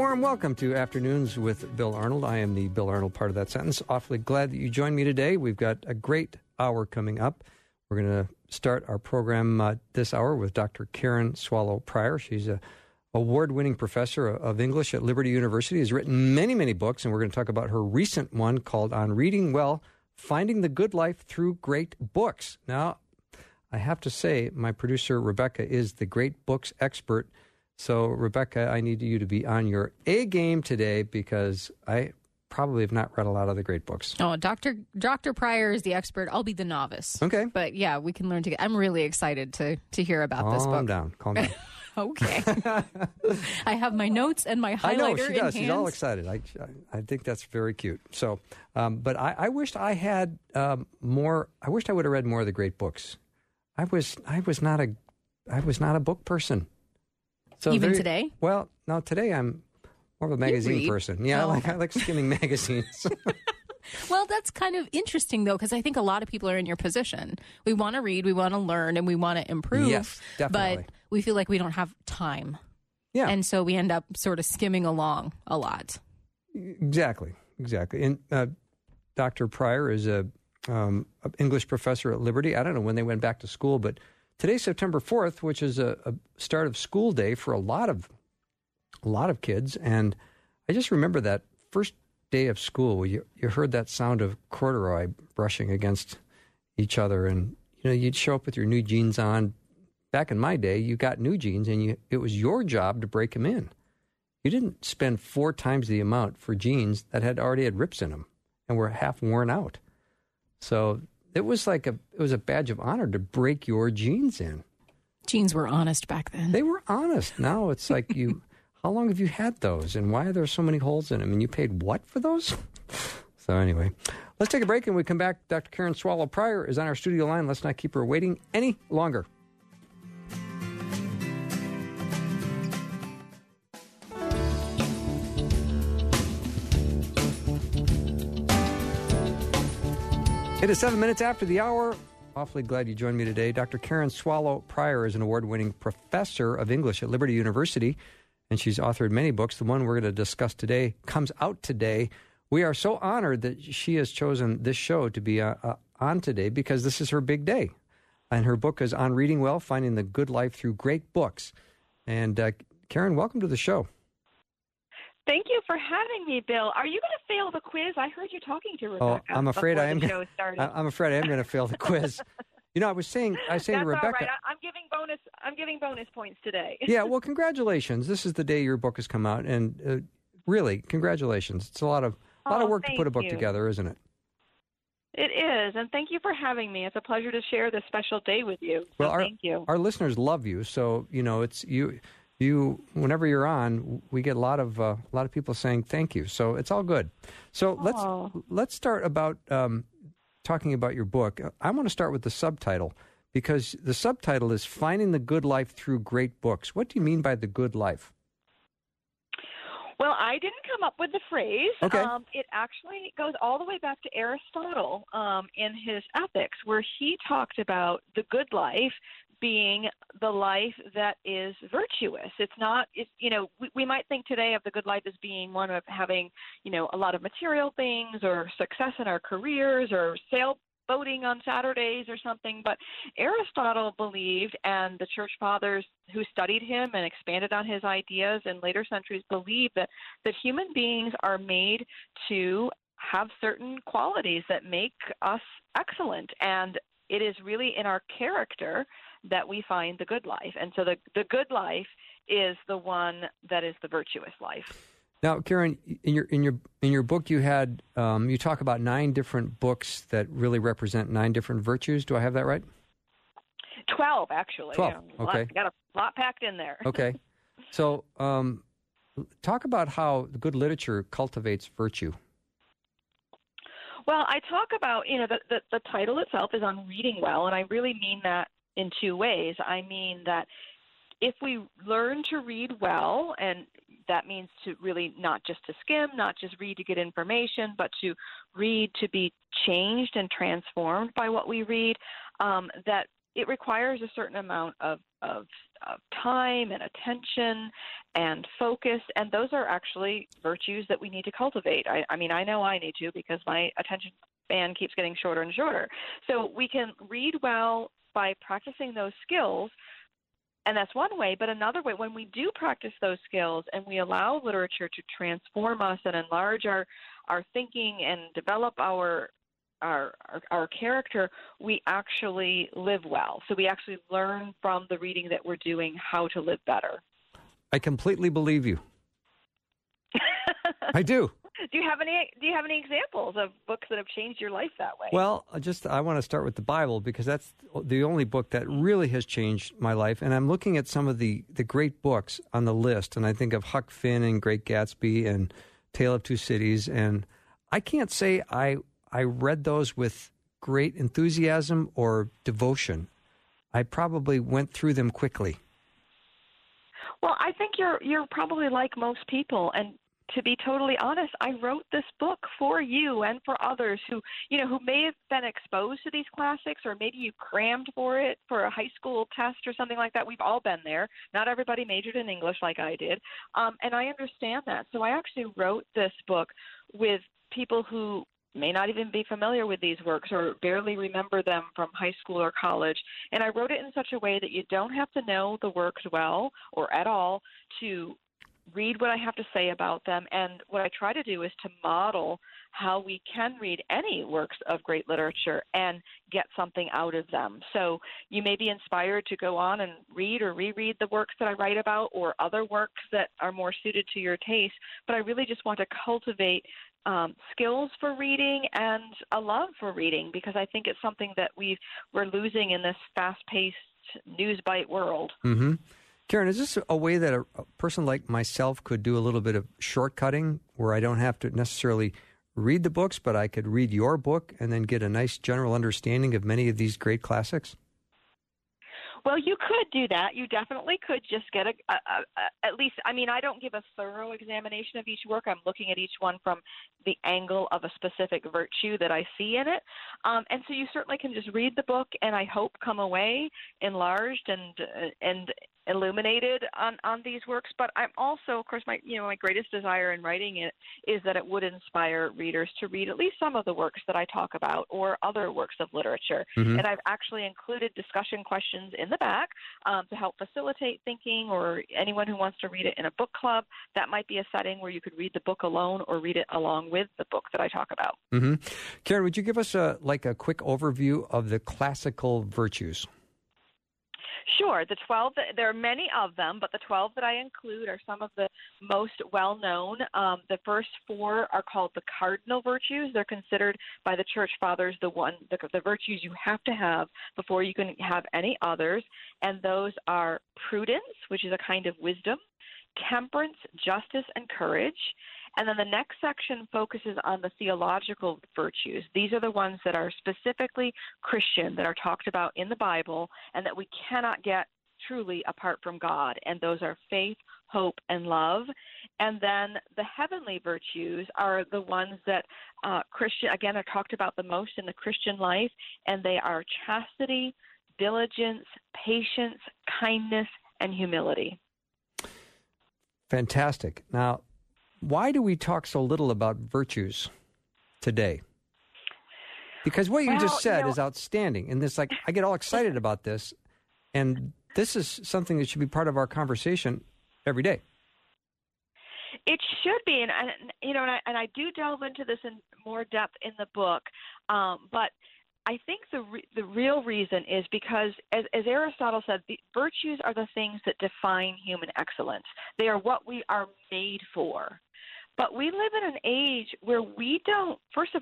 warm welcome to Afternoons with Bill Arnold. I am the Bill Arnold part of that sentence. Awfully glad that you joined me today. We've got a great hour coming up. We're going to start our program this hour with Dr. Karen Swallow Prior. She's a award-winning professor of English at Liberty University, has written many, many books, and we're going to talk about her recent one called On Reading Well, Finding the Good Life Through Great Books. Now, I have to say, my producer, Rebecca, is the great books expert. So, Rebecca, I need you to be on your A game today because I probably have not read a lot of the great books. Oh, Dr. Pryor is the expert. I'll be the novice. Okay. But yeah, we can learn together. I'm really excited to hear about this book. Calm down. Okay. I have my notes and my highlighter I know, she does. in She's hands. all excited. I think that's very cute. So, but I wished I had more. I wished I would have read more of the great books. I was not a book person. So even today? Well, no, today I'm more of a magazine person. Yeah, Oh. I like skimming magazines. Well, that's kind of interesting, though, because I think a lot of people are in your position. We want to read, we want to learn, and we want to improve. Yes, definitely. But we feel like we don't have time. Yeah. And so we end up sort of skimming along a lot. Exactly. And Dr. Pryor is a English professor at Liberty. I don't know when they went back to school, but today's September 4th, which is a start of school day for a lot of kids. And I just remember that first day of school, you heard that sound of corduroy brushing against each other, and you'd show up with your new jeans on. Back in my day, you got new jeans, and it was your job to break them in. You didn't spend 4 times the amount for jeans that already had rips in them and were half worn out. So it was a badge of honor to break your jeans in. Jeans were honest back then. They were honest. Now it's like how long have you had those, and why are there so many holes in them? And you paid what for those? So anyway, let's take a break, and we come back. Dr. Karen Swallow Prior is on our studio line. Let's not keep her waiting any longer. It is 7 minutes after the hour. Awfully glad you joined me today. Dr. Karen Swallow Prior is an award-winning professor of English at Liberty University, and she's authored many books. The one we're going to discuss today comes out today. We are so honored that she has chosen this show to be on today because this is her big day. And her book is On Reading Well, Finding the Good Life Through Great Books. And Karen, welcome to the show. Thank you for having me, Bill. Are you going to fail the quiz? I heard you talking to Rebecca. Oh, I'm afraid I am. I'm afraid I am going to fail the quiz. I was saying That's to Rebecca. All right. I'm giving bonus points today. Yeah. Well, congratulations. This is the day your book has come out, and really, congratulations. It's a lot of work to put a book together, isn't it? It is, and thank you for having me. It's a pleasure to share this special day with you. So thank you. Our listeners love you, so it's you. Whenever you're on, we get a lot of people saying thank you. So it's all good. So let's start about talking about your book. I want to start with the subtitle because the subtitle is Finding the Good Life Through Great Books. What do you mean by the good life? Well, I didn't come up with the phrase. Okay. It actually goes all the way back to Aristotle in his Ethics, where he talked about the good life being the life that is virtuous. We might think today of the good life as being one of having, a lot of material things or success in our careers or sailboating on Saturdays or something. But Aristotle believed, and the church fathers who studied him and expanded on his ideas in later centuries believed that human beings are made to have certain qualities that make us excellent. And it is really in our character that we find the good life. And so the good life is the one that is the virtuous life. Now, Karen, in your book, you had you talk about 9 different books that really represent 9 different virtues. Do I have that right? 12, actually. 12. Okay. Got a lot packed in there. Okay. So, talk about how good literature cultivates virtue. Well, I talk about, the title itself is On Reading Well, and I really mean that in 2 ways. I mean that if we learn to read well, and that means to really not just to skim, not just read to get information, but to read to be changed and transformed by what we read, that it requires a certain amount of of time and attention and focus, and those are actually virtues that we need to cultivate. I mean, I know I need to, because my attention span keeps getting shorter and shorter. So we can read well by practicing those skills, and that's one way. But another way, when we do practice those skills and we allow literature to transform us and enlarge our thinking and develop our character, we actually live well. So we actually learn from the reading that we're doing how to live better. I completely believe you. I do. Do you have any examples of books that have changed your life that way? Well, I want to start with the Bible, because that's the only book that really has changed my life. And I'm looking at some of the great books on the list, and I think of Huck Finn and Great Gatsby and Tale of Two Cities, and I can't say I read those with great enthusiasm or devotion. I probably went through them quickly. Well, I think you're probably like most people, and to be totally honest, I wrote this book for you and for others who may have been exposed to these classics, or maybe you crammed for it for a high school test or something like that. We've all been there. Not everybody majored in English like I did, and I understand that. So I actually wrote this book with people who may not even be familiar with these works or barely remember them from high school or college. And I wrote it in such a way that you don't have to know the works well or at all to read what I have to say about them. And what I try to do is to model how we can read any works of great literature and get something out of them. So you may be inspired to go on and read or reread the works that I write about, or other works that are more suited to your taste. But I really just want to cultivate skills for reading and a love for reading, because I think it's something that we're losing in this fast-paced news bite world. Mm-hmm. Karen, is this a way that a person like myself could do a little bit of shortcutting, where I don't have to necessarily read the books, but I could read your book and then get a nice general understanding of many of these great classics? Well, you could do that. You definitely could just get at least, I mean, I don't give a thorough examination of each work. I'm looking at each one from the angle of a specific virtue that I see in it. And so you certainly can just read the book and I hope come away enlarged and illuminated on these works. But I'm also, of course, my greatest desire in writing it is that it would inspire readers to read at least some of the works that I talk about, or other works of literature. Mm-hmm. And I've actually included discussion questions in the back to help facilitate thinking, or anyone who wants to read it in a book club. That might be a setting where you could read the book alone or read it along with the book that I talk about. Mm-hmm. Karen, would you give us a quick overview of the classical virtues? Sure. The 12, there are many of them, but the 12 that I include are some of the most well-known. The first 4 are called the cardinal virtues. They're considered by the Church Fathers the virtues you have to have before you can have any others. And those are prudence, which is a kind of wisdom, temperance, justice, and courage. And then the next section focuses on the theological virtues. These are the ones that are specifically Christian, that are talked about in the Bible, and that we cannot get truly apart from God. And those are faith, hope, and love. And then the heavenly virtues are the ones that Christian, again, are talked about the most in the Christian life, and they are chastity, diligence, patience, kindness, and humility. Fantastic. Now, why do we talk so little about virtues today? Because what you just said is outstanding. And this, I get all excited about this. And this is something that should be part of our conversation every day. It should be. And I do delve into this in more depth in the book. But I think the real reason is because, as Aristotle said, the virtues are the things that define human excellence. They are what we are made for. But we live in an age where we don't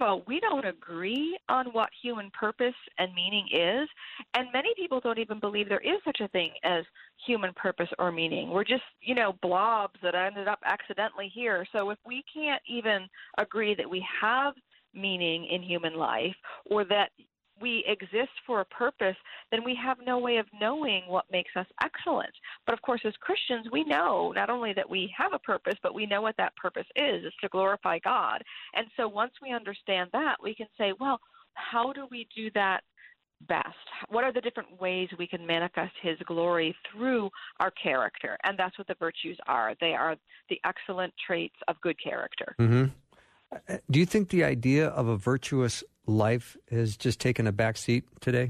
agree on what human purpose and meaning is. And many people don't even believe there is such a thing as human purpose or meaning. We're just, blobs that ended up accidentally here. So if we can't even agree that we have meaning in human life, or that we exist for a purpose, then we have no way of knowing what makes us excellent. But of course, as Christians, we know not only that we have a purpose, but we know what that purpose is. It's to glorify God. And so once we understand that, we can say, well, how do we do that best? What are the different ways we can manifest his glory through our character? And that's what the virtues are. They are the excellent traits of good character. Mm-hmm. Do you think the idea of a virtuous life has just taken a back seat today?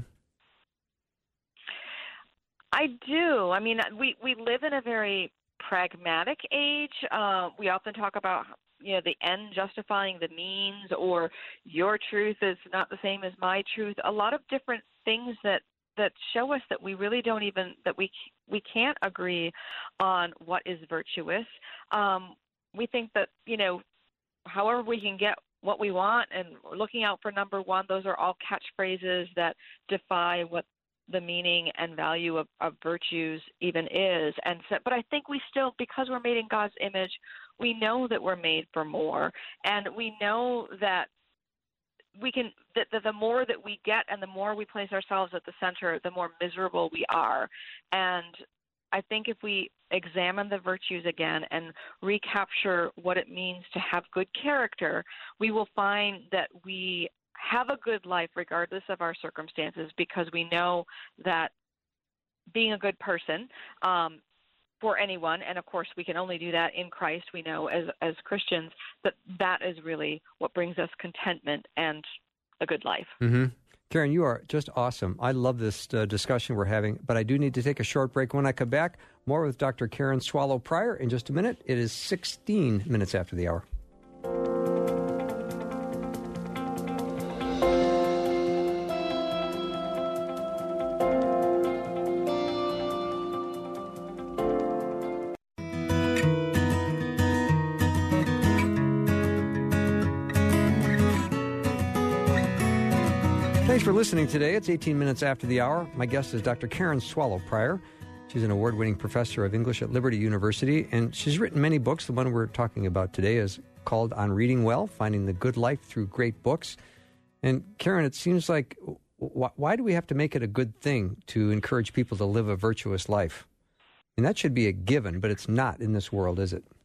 I do. I mean, we live in a very pragmatic age. We often talk about the end justifying the means, or your truth is not the same as my truth. A lot of different things that show us that we really don't even, that we can't agree on what is virtuous. We think that, however we can get what we want and looking out for number one, those are all catchphrases that defy what the meaning and value of virtues even is. And so, but I think we still, because we're made in God's image, we know that we're made for more, and we know that we can, that the more that we get and the more we place ourselves at the center, the more miserable we are. And I think if we examine the virtues again and recapture what it means to have good character, we will find that we have a good life regardless of our circumstances, because we know that being a good person for anyone, and of course we can only do that in Christ, we know as Christians, that is really what brings us contentment and a good life. Mm-hmm. Karen, you are just awesome. I love this discussion we're having, but I do need to take a short break. When I come back, more with Dr. Karen Swallow Prior in just a minute. It is 16 minutes after the hour. Thanks for listening today. It's 18 minutes after the hour. My guest is Dr. Karen Swallow Prior. She's an award-winning professor of English at Liberty University, and she's written many books. The one we're talking about today is called On Reading Well, Finding the Good Life Through Great Books. And Karen, it seems like, why do we have to make it a good thing to encourage people to live a virtuous life? And that should be a given, but it's not in this world, is it?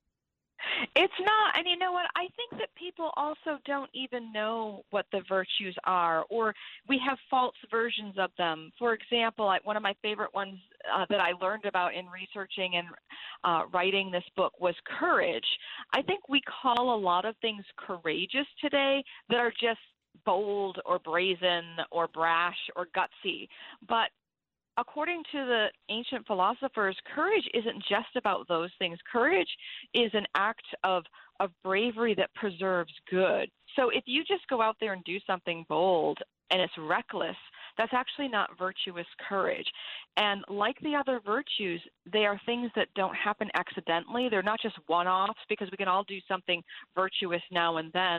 It's not. And you know what? I think that people also don't even know what the virtues are, or we have false versions of them. For example, one of my favorite ones that I learned about in researching and writing this book was courage. I think we call a lot of things courageous today that are just bold or brazen or brash or gutsy. But according to the ancient philosophers, courage isn't just about those things. Courage is an act of bravery that preserves good. So if you just go out there and do something bold and it's reckless, that's actually not virtuous courage. And like the other virtues, they are things that don't happen accidentally. They're not just one-offs, because we can all do something virtuous now and then.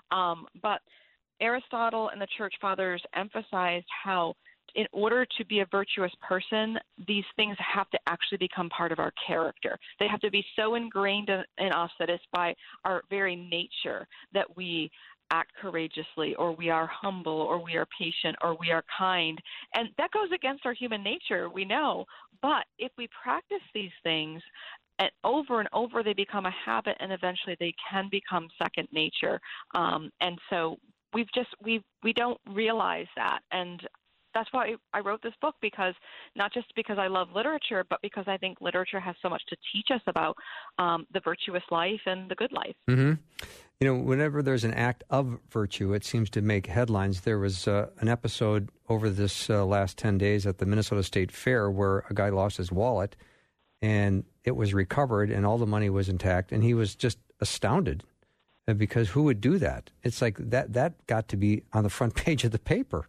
But Aristotle and the Church Fathers emphasized how in order to be a virtuous person, these things have to actually become part of our character. They have to be so ingrained in us that it's by our very nature that we act courageously, or we are humble, or we are patient, or we are kind. And that goes against our human nature, we know. But if we practice these things and over, they become a habit, and eventually they can become second nature. And so we don't realize that. And that's why I wrote this book, because not just because I love literature, but because I think literature has so much to teach us about the virtuous life and the good life. Mm-hmm. Whenever there's an act of virtue, it seems to make headlines. There was an episode over this last 10 days at the Minnesota State Fair where a guy lost his wallet, and it was recovered, and all the money was intact, and he was just astounded, because who would do that? It's like that got to be on the front page of the paper.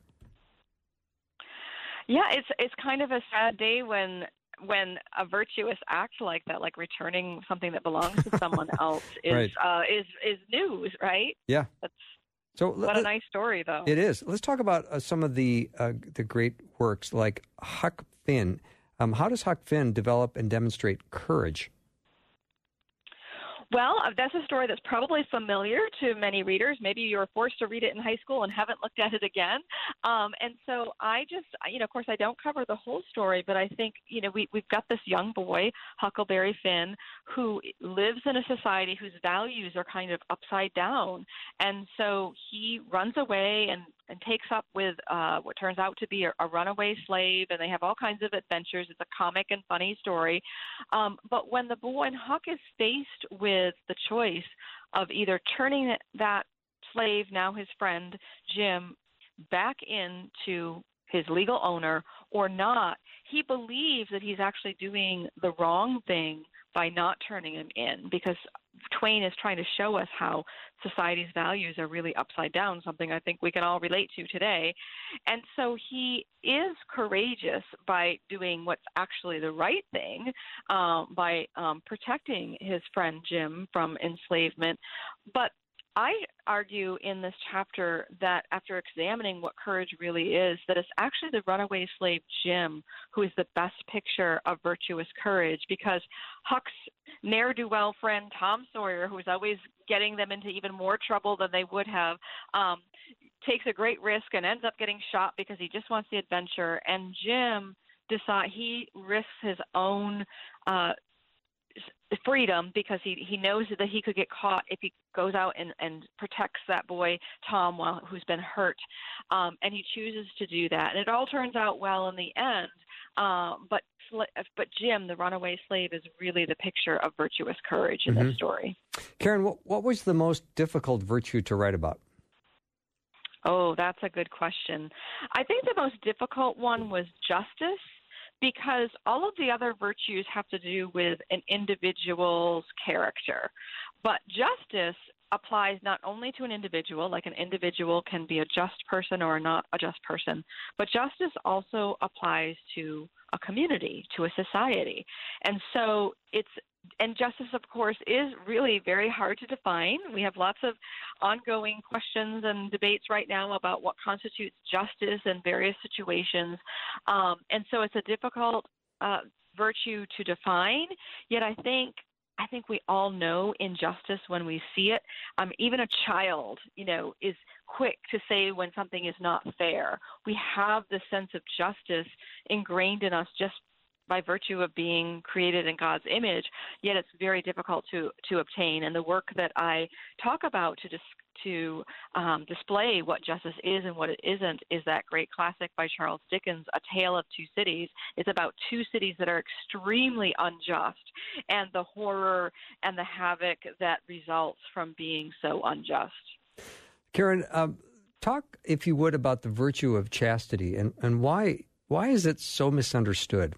Yeah, it's kind of a sad day when a virtuous act like that, like returning something that belongs to someone else, is right. is news, right? Yeah. What a nice story, though. It is. Let's talk about some of the great works like Huck Finn. How does Huck Finn develop and demonstrate courage? Well, that's a story that's probably familiar to many readers. Maybe you were forced to read it in high school and haven't looked at it again. And so I just, of course, I don't cover the whole story, but I think, we've got this young boy, Huckleberry Finn, who lives in a society whose values are kind of upside down. And so he runs away and and takes up with what turns out to be a runaway slave, and they have all kinds of adventures. It's a comic and funny story. But when Huck is faced with the choice of either turning that slave, now his friend Jim, back into his legal owner or not, he believes that he's actually doing the wrong thing by not turning him in, because Twain is trying to show us how society's values are really upside down, something I think we can all relate to today. And so he is courageous by doing what's actually the right thing, by protecting his friend Jim from enslavement. But I argue in this chapter that after examining what courage really is, that it's actually the runaway slave Jim who is the best picture of virtuous courage, because Huck's ne'er-do-well friend Tom Sawyer, who's always getting them into even more trouble than they would have, takes a great risk and ends up getting shot because he just wants the adventure. And Jim he risks his own freedom because he knows that he could get caught if he goes out and protects that boy Tom who's been hurt, and he chooses to do that, and it all turns out well in the end. But Jim, the runaway slave, is really the picture of virtuous courage in this story. Karen, what was the most difficult virtue to write about? Oh, that's a good question. I think the most difficult one was justice, because all of the other virtues have to do with an individual's character. But justice applies not only to an individual, like an individual can be a just person or not a just person, but justice also applies to a community, to a society. And so justice, of course, is really very hard to define. We have lots of ongoing questions and debates right now about what constitutes justice in various situations. And so it's a difficult virtue to define, yet I think we all know injustice when we see it. Even a child, is quick to say when something is not fair. We have the sense of justice ingrained in us just by virtue of being created in God's image, yet it's very difficult to obtain. And the work that I talk about to display what justice is and what it isn't is that great classic by Charles Dickens, A Tale of Two Cities. It's about two cities that are extremely unjust and the horror and the havoc that results from being so unjust. Karen, talk, if you would, about the virtue of chastity and why is it so misunderstood?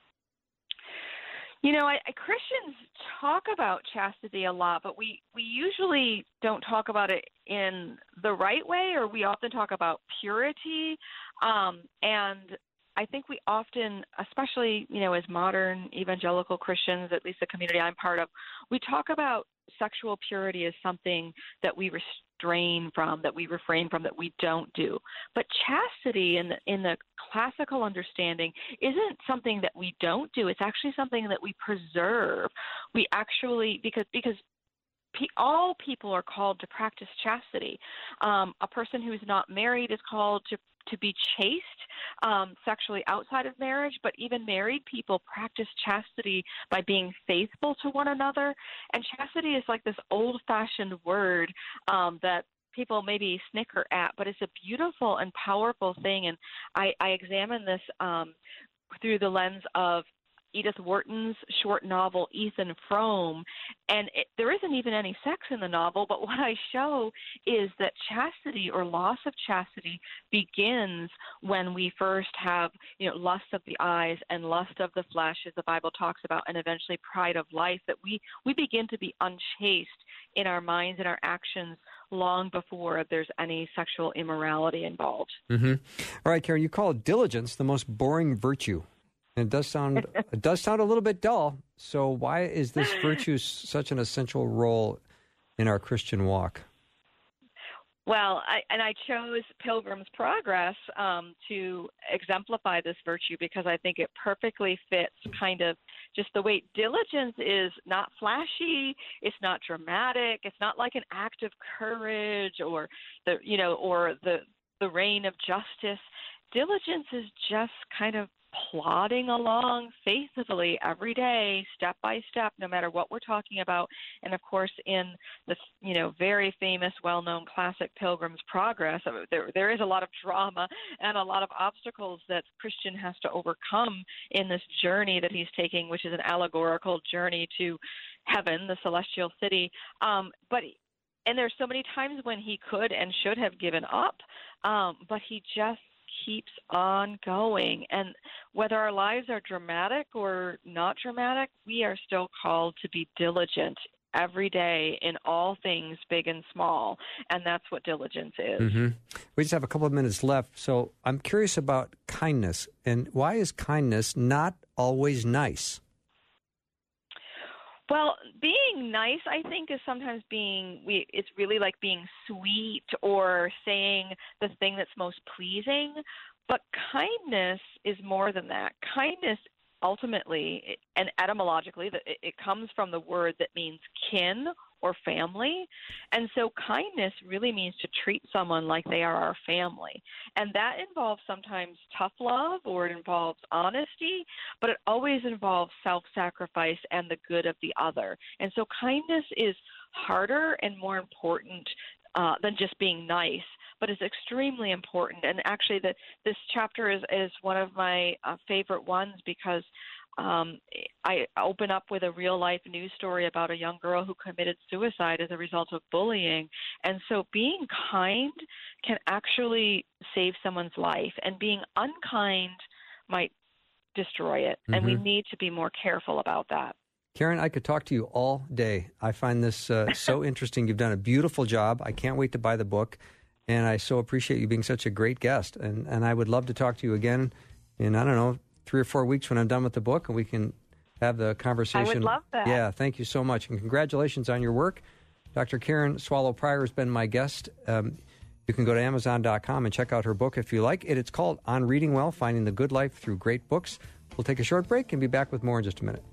Christians talk about chastity a lot, but we usually don't talk about it in the right way, or we often talk about purity. And I think we often, especially, as modern evangelical Christians, at least the community I'm part of, we talk about sexual purity as something that we restrain from, that we refrain from, that we don't do. But chastity in the classical understanding isn't something that we don't do. It's actually something that we preserve. We actually, because all people are called to practice chastity. A person who's not married is called to be chaste sexually outside of marriage, but even married people practice chastity by being faithful to one another. And chastity is like this old-fashioned word that people maybe snicker at, but it's a beautiful and powerful thing. And I examine this through the lens of Edith Wharton's short novel, Ethan Frome, and there isn't even any sex in the novel, but what I show is that chastity or loss of chastity begins when we first have, lust of the eyes and lust of the flesh, as the Bible talks about, and eventually pride of life, that we begin to be unchaste in our minds and our actions long before there's any sexual immorality involved. Mm-hmm. All right, Karen, you call diligence the most boring virtue. And it does sound a little bit dull. So why is this virtue such an essential role in our Christian walk? Well, I chose Pilgrim's Progress to exemplify this virtue because I think it perfectly fits kind of just the way diligence is not flashy, it's not dramatic, it's not like an act of courage or the reign of justice. Diligence is just kind of plodding along faithfully every day, step by step, no matter what we're talking about. And of course, in the very famous, well-known classic Pilgrim's Progress, there is a lot of drama and a lot of obstacles that Christian has to overcome in this journey that he's taking, which is an allegorical journey to heaven, the celestial city. And there's so many times when he could and should have given up, but he just keeps on going. And whether our lives are dramatic or not dramatic, we are still called to be diligent every day in all things, big and small. And that's what diligence is. Mm-hmm. We just have a couple of minutes left. So I'm curious about kindness. And why is kindness not always nice? Well, being nice, I think, is sometimes it's really like being sweet or saying the thing that's most pleasing. But kindness is more than that. Kindness, ultimately, and etymologically, it comes from the word that means kin or family. And so kindness really means to treat someone like they are our family. And that involves sometimes tough love, or it involves honesty, but it always involves self-sacrifice and the good of the other. And so kindness is harder and more important than just being nice, but it's extremely important. And actually, this chapter is one of my favorite ones because I open up with a real-life news story about a young girl who committed suicide as a result of bullying. And so being kind can actually save someone's life, and being unkind might destroy it. Mm-hmm. And we need to be more careful about that. Karen, I could talk to you all day. I find this so interesting. You've done a beautiful job. I can't wait to buy the book. And I so appreciate you being such a great guest. And I would love to talk to you again in, 3 or 4 weeks when I'm done with the book, and we can have the conversation. I would love that. Yeah, thank you so much. And congratulations on your work. Dr. Karen Swallow Prior has been my guest. You can go to Amazon.com and check out her book if you like it. It's called On Reading Well, Finding the Good Life Through Great Books. We'll take a short break and be back with more in just a minute.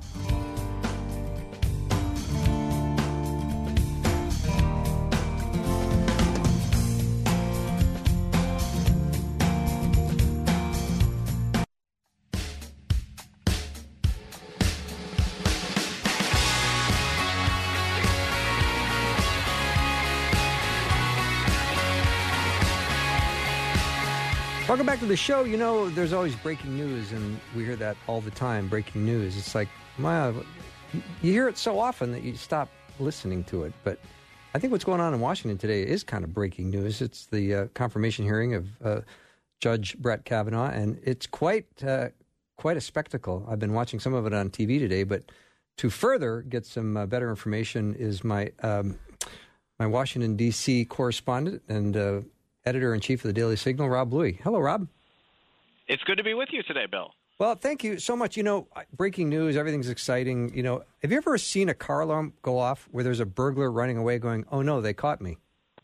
Welcome back to the show. There's always breaking news, and we hear that all the time, breaking news. It's like, wow, you hear it so often that you stop listening to it. But I think what's going on in Washington today is kind of breaking news. It's the confirmation hearing of Judge Brett Kavanaugh, and it's quite a spectacle. I've been watching some of it on TV today, but to further get some better information is my Washington, D.C. correspondent and editor-in-chief of the Daily Signal, Rob Bluey. Hello, Rob. It's good to be with you today, Bill. Well, thank you so much. Breaking news, everything's exciting. Have you ever seen a car alarm go off where there's a burglar running away going, oh, no, they caught me?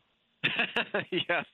Yes.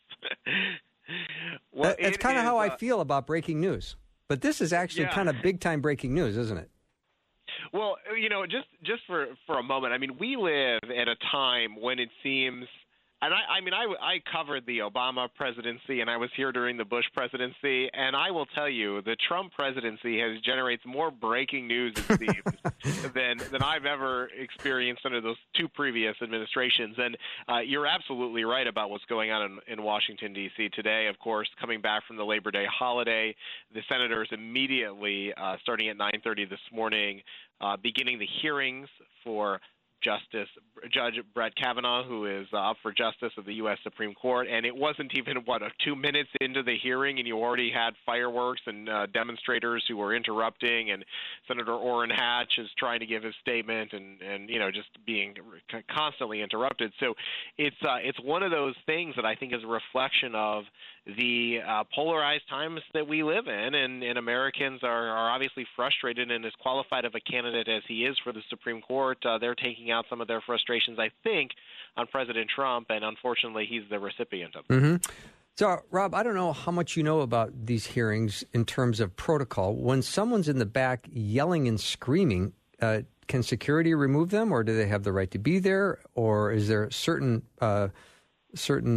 Well, it's kind of how I feel about breaking news. But this is actually kind of big-time breaking news, isn't it? Well, just for a moment, we live at a time when it seems – and I covered the Obama presidency, and I was here during the Bush presidency, and I will tell you, the Trump presidency generates more breaking news, it seems, than I've ever experienced under those two previous administrations. And you're absolutely right about what's going on in Washington, D.C. today. Of course, coming back from the Labor Day holiday, the senators immediately, starting at 9:30 this morning, beginning the hearings for Judge Brett Kavanaugh, who is up for justice of the U.S. Supreme Court. And it wasn't even, 2 minutes into the hearing, and you already had fireworks and demonstrators who were interrupting, and Senator Orrin Hatch is trying to give his statement and just being constantly interrupted. So it's one of those things that I think is a reflection of the polarized times that we live in, and Americans are obviously frustrated, and as qualified of a candidate as he is for the Supreme Court, they're taking out some of their frustrations, I think, on President Trump, and unfortunately he's the recipient of them. Mm-hmm. So, Rob, I don't know how much you know about these hearings in terms of protocol. When someone's in the back yelling and screaming, can security remove them, or do they have the right to be there, or is there certain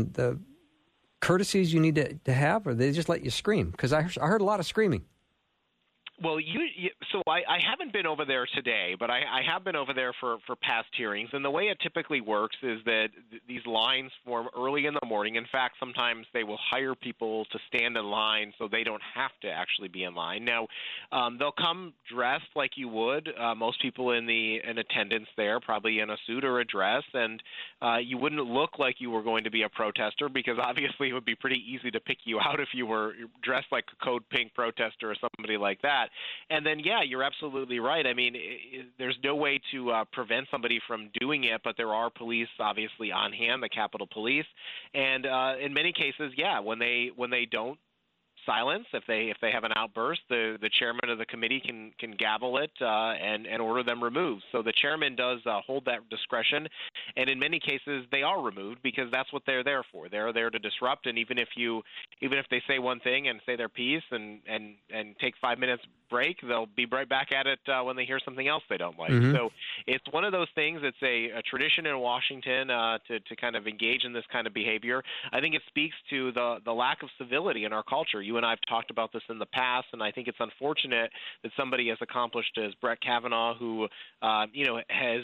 courtesies you need to have, or they just let you scream? Because I heard a lot of screaming. Well, so I haven't been over there today, but I have been over there for past hearings. And the way it typically works is that these lines form early in the morning. In fact, sometimes they will hire people to stand in line so they don't have to actually be in line. Now, they'll come dressed like you would. Most people in attendance there probably in a suit or a dress, and you wouldn't look like you were going to be a protester, because obviously it would be pretty easy to pick you out if you were dressed like a Code Pink protester or somebody like that. And then, yeah, you're absolutely right. I mean, there's no way to prevent somebody from doing it, but there are police obviously on hand, the Capitol Police, and in many cases, yeah, when they don't silence, if they have an outburst, the chairman of the committee can gavel it and order them removed. So the chairman does hold that discretion, and in many cases they are removed because that's what they're there for. They're there to disrupt, and even if they say one thing and say their piece and take 5 minutes break, they'll be right back at it when they hear something else they don't like. Mm-hmm. So it's one of those things. It's a tradition in Washington to kind of engage in this kind of behavior. I think it speaks to the lack of civility in our culture. You and I have talked about this in the past, and I think it's unfortunate that somebody as accomplished as Brett Kavanaugh, who has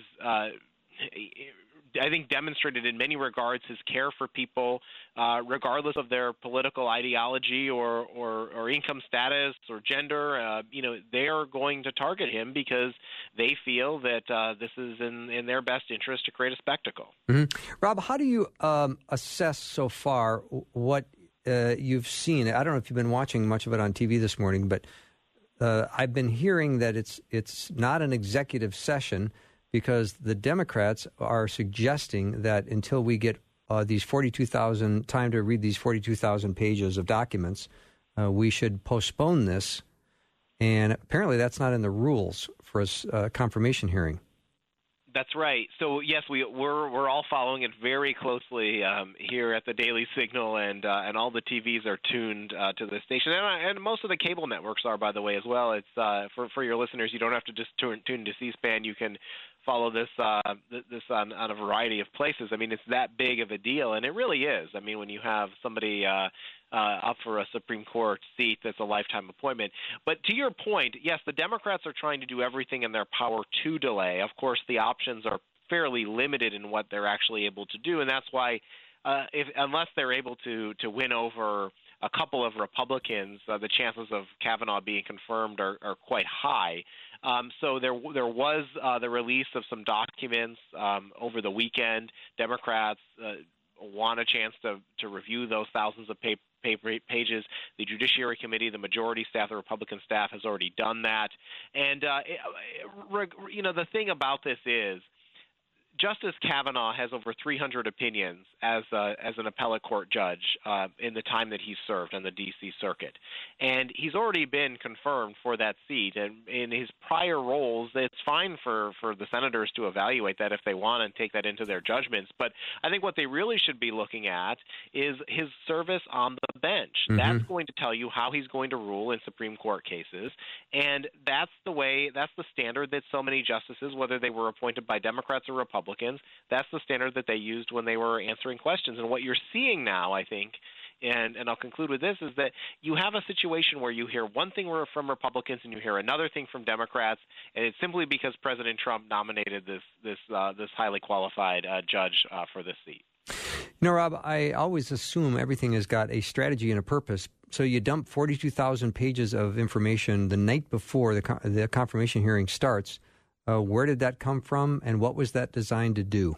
I think demonstrated in many regards his care for people, regardless of their political ideology or income status or gender. They are going to target him because they feel that this is in their best interest to create a spectacle. Mm-hmm. Rob, how do you assess so far what you've seen? I don't know if you've been watching much of it on TV this morning, but I've been hearing that it's not an executive session, because the Democrats are suggesting that until we get time to read these 42,000 pages of documents, we should postpone this. And apparently that's not in the rules for a confirmation hearing. That's right. So yes, we're all following it very closely here at the Daily Signal, and all the TVs are tuned to the station, and most of the cable networks are, by the way, as well. It's for your listeners, you don't have to just tune to C-SPAN. You can follow this on a variety of places. I mean, it's that big of a deal, and it really is. I mean, when you have somebody up for a Supreme Court seat that's a lifetime appointment. But to your point, yes, the Democrats are trying to do everything in their power to delay. Of course, the options are fairly limited in what they're actually able to do, and that's why unless they're able to win over a couple of Republicans, the chances of Kavanaugh being confirmed are quite high. So there was the release of some documents over the weekend. Democrats want a chance to review those thousands of pages. The Judiciary Committee, the majority staff, the Republican staff has already done that. And, the thing about this is Justice Kavanaugh has over 300 opinions as an appellate court judge in the time that he's served on the D.C. Circuit. And he's already been confirmed for that seat. And in his prior roles, it's fine for the senators to evaluate that if they want and take that into their judgments. But I think what they really should be looking at is his service on the bench. Mm-hmm. That's going to tell you how he's going to rule in Supreme Court cases. And that's the standard that so many justices, whether they were appointed by Democrats or Republicans, that's the standard that they used when they were answering questions. And what you're seeing now, I think, and I'll conclude with this, is that you have a situation where you hear one thing from Republicans and you hear another thing from Democrats, and it's simply because President Trump nominated this highly qualified judge for this seat. Rob, I always assume everything has got a strategy and a purpose. So you dump 42,000 pages of information the night before the confirmation hearing starts. Where did that come from, and what was that designed to do?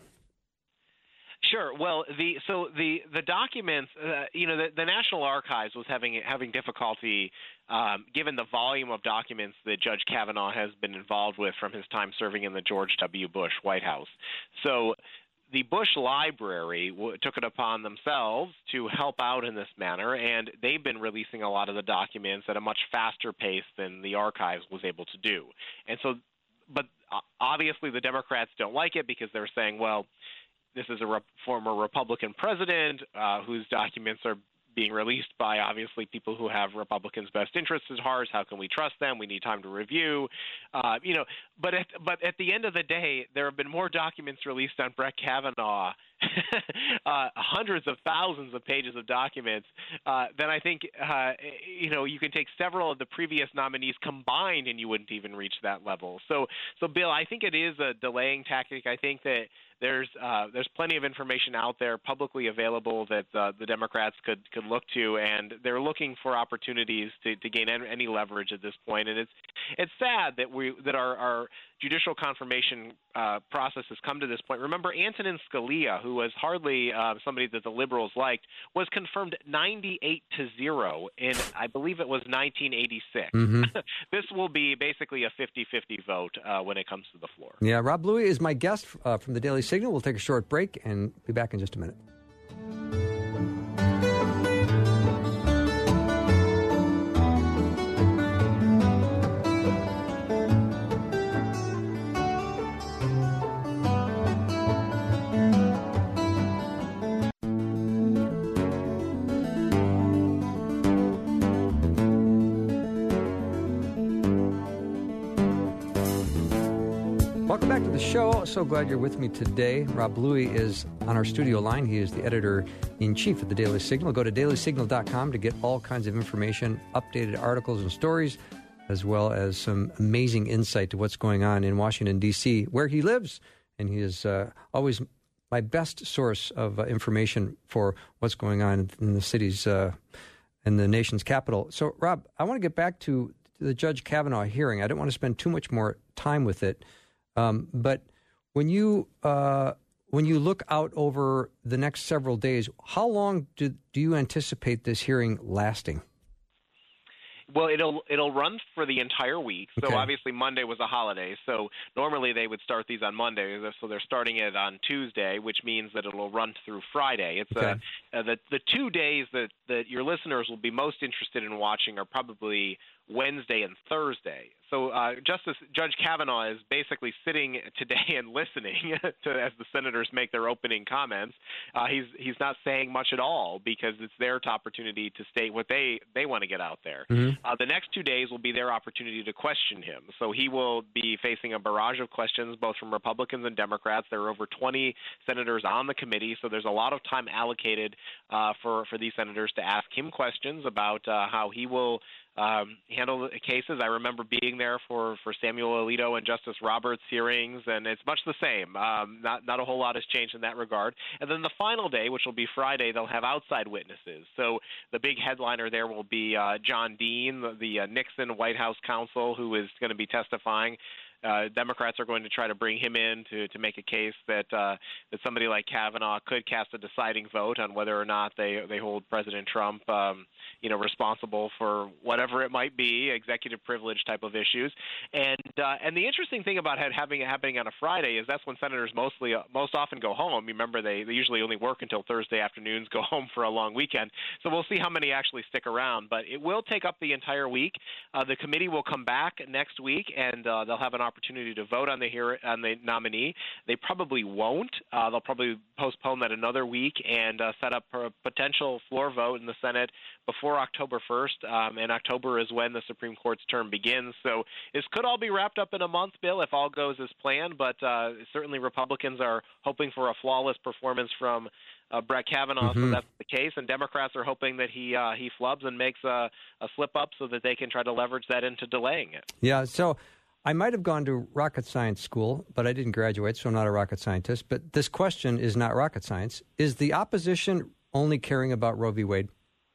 Sure. Well, the documents, the National Archives was having difficulty given the volume of documents that Judge Kavanaugh has been involved with from his time serving in the George W. Bush White House. So the Bush Library took it upon themselves to help out in this manner, and they've been releasing a lot of the documents at a much faster pace than the archives was able to do. And so, but obviously the Democrats don't like it because they're saying, well, this is a former Republican president whose documents are being released by obviously people who have Republicans' best interests at heart. How can we trust them? We need time to review. But at the end of the day, there have been more documents released on Brett Kavanaugh hundreds of thousands of pages of documents, then I think you can take several of the previous nominees combined, and you wouldn't even reach that level. So Bill, I think it is a delaying tactic. I think that there's plenty of information out there publicly available that the Democrats could look to, and they're looking for opportunities to gain any leverage at this point. And it's sad that our judicial confirmation process has come to this point. Remember, Antonin Scalia, who was hardly somebody that the liberals liked, was confirmed 98-0 in, I believe it was 1986. Mm-hmm. This will be basically a 50-50 vote when it comes to the floor. Yeah, Rob Bluey is my guest from the Daily Signal. We'll take a short break and be back in just a minute. Welcome back to the show. So glad you're with me today. Rob Bluey is on our studio line. He is the editor-in-chief of the Daily Signal. Go to dailysignal.com to get all kinds of information, updated articles and stories, as well as some amazing insight to what's going on in Washington, D.C., where he lives. And he is always my best source of information for what's going on in the cities and the nation's capital. So, Rob, I want to get back to the Judge Kavanaugh hearing. I don't want to spend too much more time with it. But when you look out over the next several days, how long do you anticipate this hearing lasting? Well, it'll run for the entire week. So Okay. obviously Monday was a holiday. So normally they would start these on Monday. So they're starting it on Tuesday, which means that it'll run through Friday. It's Okay. The 2 days that your listeners will be most interested in watching are probably Wednesday and Thursday. So Judge Kavanaugh is basically sitting today and listening as the senators make their opening comments. He's not saying much at all because it's their opportunity to state what they want to get out there. Mm-hmm. The next 2 days will be their opportunity to question him. So he will be facing a barrage of questions, both from Republicans and Democrats. There are over 20 senators on the committee, so there's a lot of time allocated for these senators to ask him questions about how he will handle the cases. I remember being there for Samuel Alito and Justice Roberts' hearings, and it's much the same. Not a whole lot has changed in that regard. And then the final day, which will be Friday, they'll have outside witnesses. So the big headliner there will be John Dean, the Nixon White House counsel, who is going to be testifying. Democrats are going to try to bring him in to make a case that somebody like Kavanaugh could cast a deciding vote on whether or not they hold President Trump responsible for whatever it might be, executive privilege type of issues. And the interesting thing about having it happening on a Friday is that's when senators most often go home. Remember, they usually only work until Thursday afternoons, go home for a long weekend. So we'll see how many actually stick around. But it will take up the entire week. The committee will come back next week, and they'll have an opportunity to vote on the nominee. They probably won't. They'll probably postpone that another week and set up for a potential floor vote in the Senate before October 1st, and October is when the Supreme Court's term begins. So this could all be wrapped up in a month, Bill, if all goes as planned, but certainly Republicans are hoping for a flawless performance from Brett Kavanaugh, so that's the case, and Democrats are hoping that he flubs and makes a slip-up so that they can try to leverage that into delaying it. Yeah, so I might have gone to rocket science school, but I didn't graduate, so I'm not a rocket scientist. But this question is not rocket science. Is the opposition only caring about Roe v. Wade?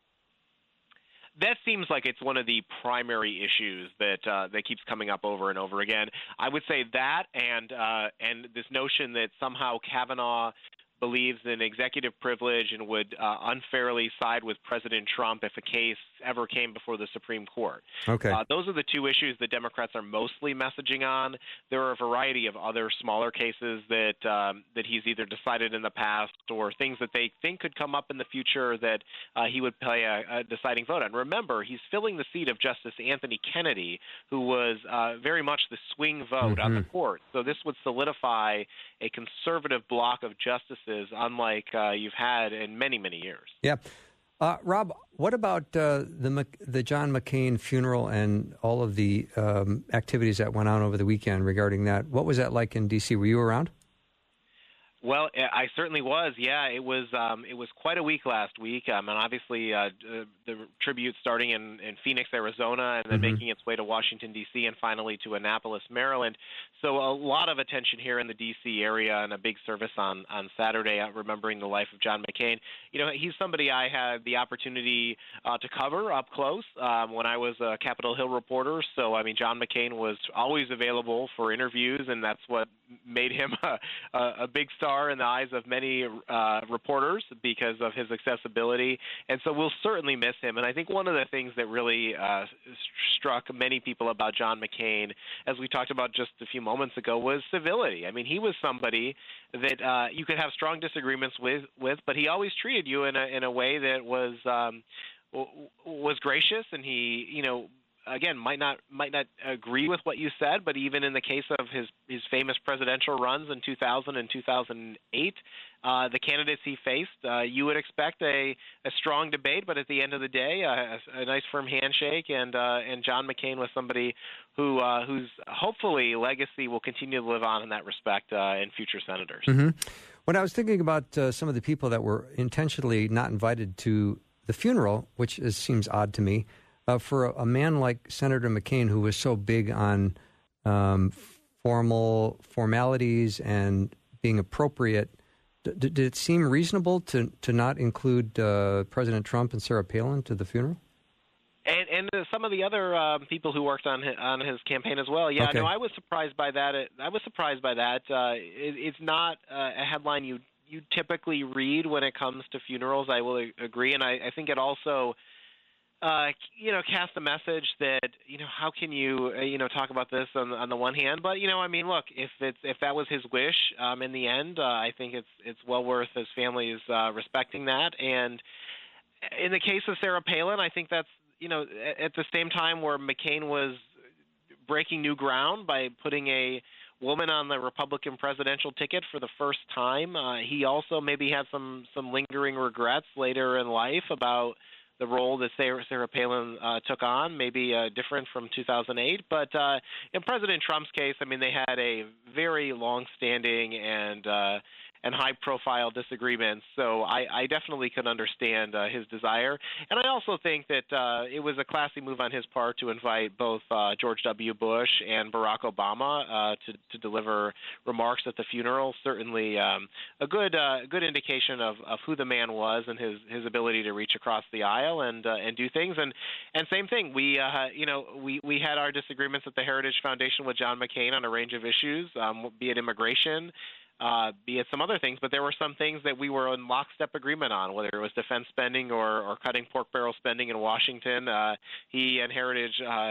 That seems like it's one of the primary issues that keeps coming up over and over again. I would say that and this notion that somehow Kavanaugh believes in executive privilege and would unfairly side with President Trump if a case ever came before the Supreme Court. Okay. Those are the two issues that Democrats are mostly messaging on. There are a variety of other smaller cases that he's either decided in the past or things that they think could come up in the future that he would play a deciding vote on. Remember, he's filling the seat of Justice Anthony Kennedy, who was very much the swing vote on the court. So this would solidify a conservative block of justices unlike you've had in many, many years. Yeah. Rob, what about the John McCain funeral and all of the activities that went on over the weekend regarding that? What was that like in D.C.? Were you around? Well, I certainly was. Yeah, it was quite a week last week, and obviously the tribute starting in Phoenix, Arizona, and then making its way to Washington D.C. and finally to Annapolis, Maryland. So a lot of attention here in the D.C. area, and a big service on Saturday, remembering the life of John McCain. You know, he's somebody I had the opportunity to cover up close when I was a Capitol Hill reporter. So I mean, John McCain was always available for interviews, and that's what made him a big star in the eyes of many reporters because of his accessibility. And so we'll certainly miss him. And I think one of the things that really struck many people about John McCain, as we talked about just a few moments ago, was civility. I mean, he was somebody that you could have strong disagreements with, but he always treated you in a way that was gracious, and he, you know, again, might not agree with what you said, but even in the case of his famous presidential runs in 2000 and 2008, the candidates he faced, you would expect a strong debate, but at the end of the day, a nice firm handshake. And John McCain was somebody whose hopefully legacy will continue to live on in that respect in future senators. Mm-hmm. When I was thinking about some of the people that were intentionally not invited to the funeral, which seems odd to me, for a man like Senator McCain, who was so big on formalities and being appropriate, did it seem reasonable to not include President Trump and Sarah Palin to the funeral? And some of the other people who worked on his campaign as well. Yeah, okay. No, I was surprised by that. It's not a headline you typically read when it comes to funerals. I will agree, and I think it also cast a message that, how can you, talk about this on the one hand, but, I mean, look, if that was his wish, in the end, I think it's well worth his family's respecting that. And in the case of Sarah Palin, I think that's, at the same time where McCain was breaking new ground by putting a woman on the Republican presidential ticket for the first time, he also maybe had some lingering regrets later in life about the role that Sarah Palin took on, maybe different from 2008. But in President Trump's case, I mean, they had a very long-standing and high-profile disagreements. So I definitely could understand his desire. And I also think that it was a classy move on his part to invite both George W. Bush and Barack Obama to deliver remarks at the funeral. Certainly a good indication of who the man was and his ability to reach across the aisle and do things. And same thing, we had our disagreements at the Heritage Foundation with John McCain on a range of issues, be it immigration, be it some other things, but there were some things that we were in lockstep agreement on, whether it was defense spending or cutting pork barrel spending in Washington. He and Heritage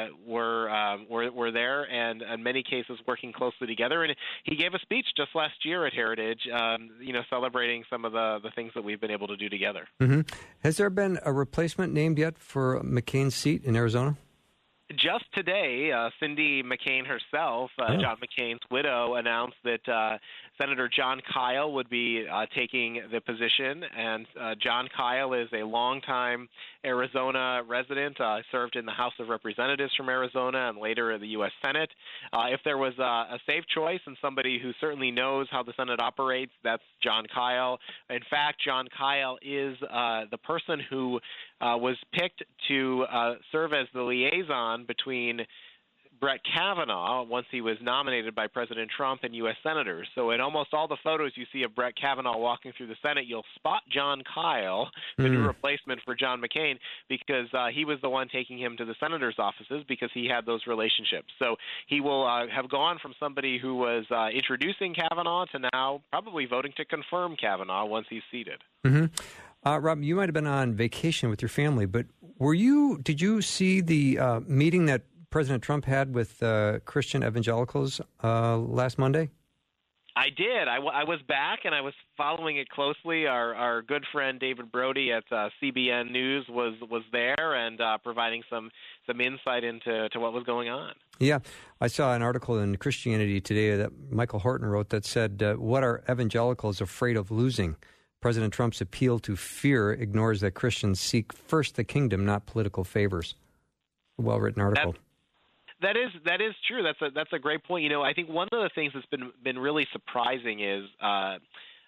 were there, and in many cases working closely together. And he gave a speech just last year at Heritage, celebrating some of the things that we've been able to do together. Mm-hmm. Has there been a replacement named yet for McCain's seat in Arizona? Just today, Cindy McCain herself, John McCain's widow, announced that Senator Jon Kyl would be taking the position. And Jon Kyl is a longtime Arizona resident, served in the House of Representatives from Arizona and later in the U.S. Senate. If there was a safe choice and somebody who certainly knows how the Senate operates, that's Jon Kyl. In fact, Jon Kyl is the person who was picked to serve as the liaison between Brett Kavanaugh once he was nominated by President Trump and U.S. senators. So in almost all the photos you see of Brett Kavanaugh walking through the Senate, you'll spot Jon Kyl, the new replacement for John McCain, because he was the one taking him to the senators' offices because he had those relationships. So he will have gone from somebody who was introducing Kavanaugh to now probably voting to confirm Kavanaugh once he's seated. Mm-hmm. Rob, you might have been on vacation with your family, but did you see the meeting that President Trump had with Christian evangelicals last Monday? I did. I was back, and I was following it closely. Our good friend David Brody at CBN News was there and providing some insight into what was going on. Yeah, I saw an article in Christianity Today that Michael Horton wrote that said, what are evangelicals afraid of losing? President Trump's appeal to fear ignores that Christians seek first the kingdom, not political favors. A well-written article. That is true. That's a great point. I think one of the things that's been really surprising is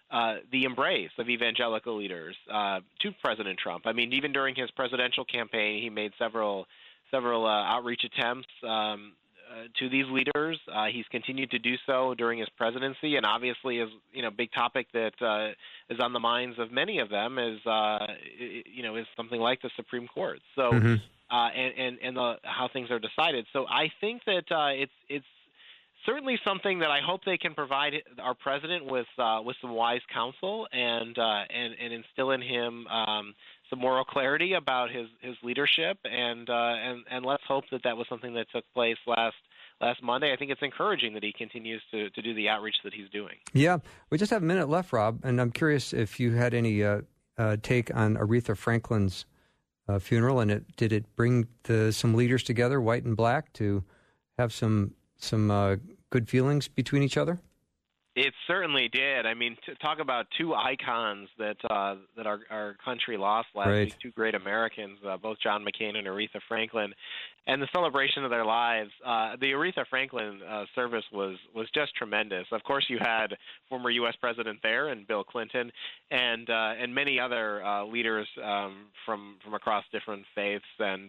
the embrace of evangelical leaders to President Trump. I mean, even during his presidential campaign, he made several outreach attempts to these leaders. He's continued to do so during his presidency, and obviously, is big topic that is on the minds of many of them is something like the Supreme Court. So, and how things are decided. So, I think that it's certainly something that I hope they can provide our president with some wise counsel and instill in him some moral clarity about his leadership, and let's hope that was something that took place last Monday. I think it's encouraging that he continues to do the outreach that he's doing. Yeah, we just have a minute left, Rob, and I'm curious if you had any take on Aretha Franklin's funeral, and did it bring some leaders together, white and black, to have some good feelings between each other? It certainly did. I mean, to talk about two icons that our country lost last week, two great Americans, both John McCain and Aretha Franklin, and the celebration of their lives. The Aretha Franklin service was just tremendous. Of course, you had former U.S. President there and Bill Clinton, and many other leaders from across different faiths and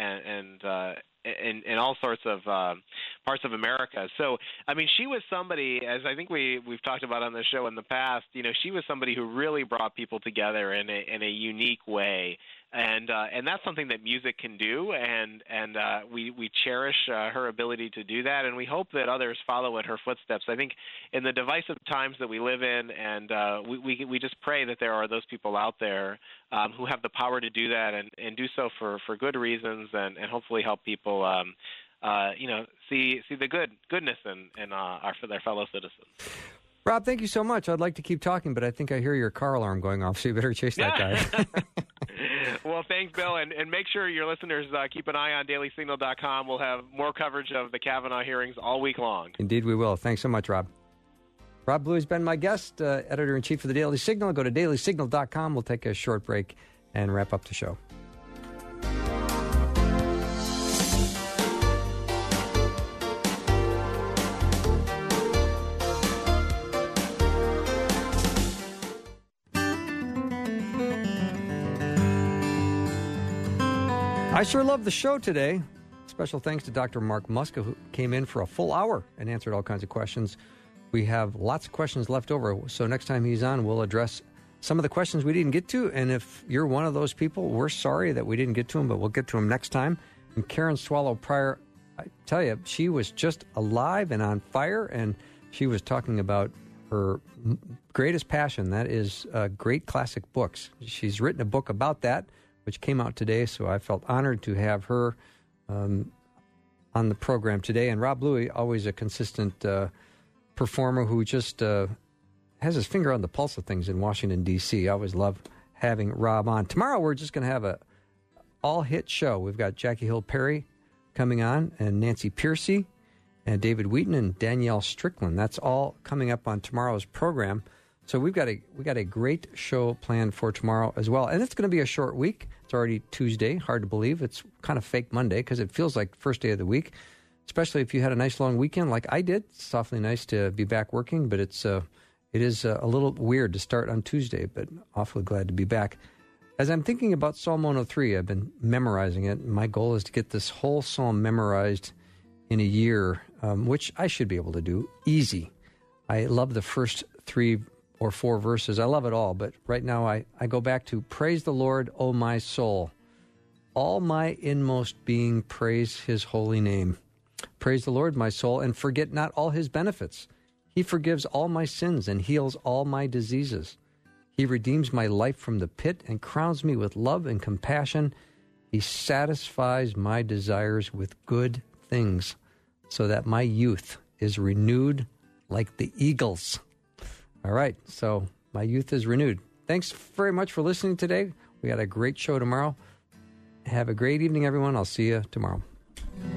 all sorts of parts of America. So, I mean, she was somebody, as I think we've talked about on the show in the past, she was somebody who really brought people together in a unique way. And that's something that music can do, and we cherish her ability to do that, and we hope that others follow in her footsteps. I think in the divisive times that we live in, and we just pray that there are those people out there who have the power to do that and do so for good reasons, and hopefully help people see the goodness in for their fellow citizens. Rob, thank you so much. I'd like to keep talking, but I think I hear your car alarm going off, so you better chase that guy. Well, thanks, Bill, and make sure your listeners keep an eye on dailysignal.com. We'll have more coverage of the Kavanaugh hearings all week long. Indeed we will. Thanks so much, Rob. Rob Bluey has been my guest, editor-in-chief of the Daily Signal. Go to dailysignal.com. We'll take a short break and wrap up the show. I sure love the show today. Special thanks to Dr. Mark Muska, who came in for a full hour and answered all kinds of questions. We have lots of questions left over, so next time he's on, we'll address some of the questions we didn't get to. And if you're one of those people, we're sorry that we didn't get to them, but we'll get to them next time. And Karen Swallow Pryor, I tell you, she was just alive and on fire, and she was talking about her greatest passion. That is great classic books. She's written a book about that, which came out today, so I felt honored to have her on the program today. And Rob Bluey, always a consistent performer who just has his finger on the pulse of things in Washington, D.C. I always love having Rob on. Tomorrow we're just going to have a all-hit show. We've got Jackie Hill Perry coming on, and Nancy Pearcey, and David Wheaton, and Danielle Strickland. That's all coming up on tomorrow's program. So we got a great show planned for tomorrow as well. And it's going to be a short week. It's already Tuesday. Hard to believe. It's kind of fake Monday because it feels like first day of the week, especially if you had a nice long weekend like I did. It's awfully nice to be back working, but it is a little weird to start on Tuesday, but awfully glad to be back. As I'm thinking about Psalm 103, I've been memorizing it. My goal is to get this whole psalm memorized in a year, which I should be able to do easy. I love the first 3 or 4 verses. I love it all, but right now I go back to praise the Lord, O my soul. All my inmost being, praise his holy name. Praise the Lord, my soul, and forget not all his benefits. He forgives all my sins and heals all my diseases. He redeems my life from the pit and crowns me with love and compassion. He satisfies my desires with good things so that my youth is renewed like the eagles. All right, so my youth is renewed. Thanks very much for listening today. We got a great show tomorrow. Have a great evening, everyone. I'll see you tomorrow.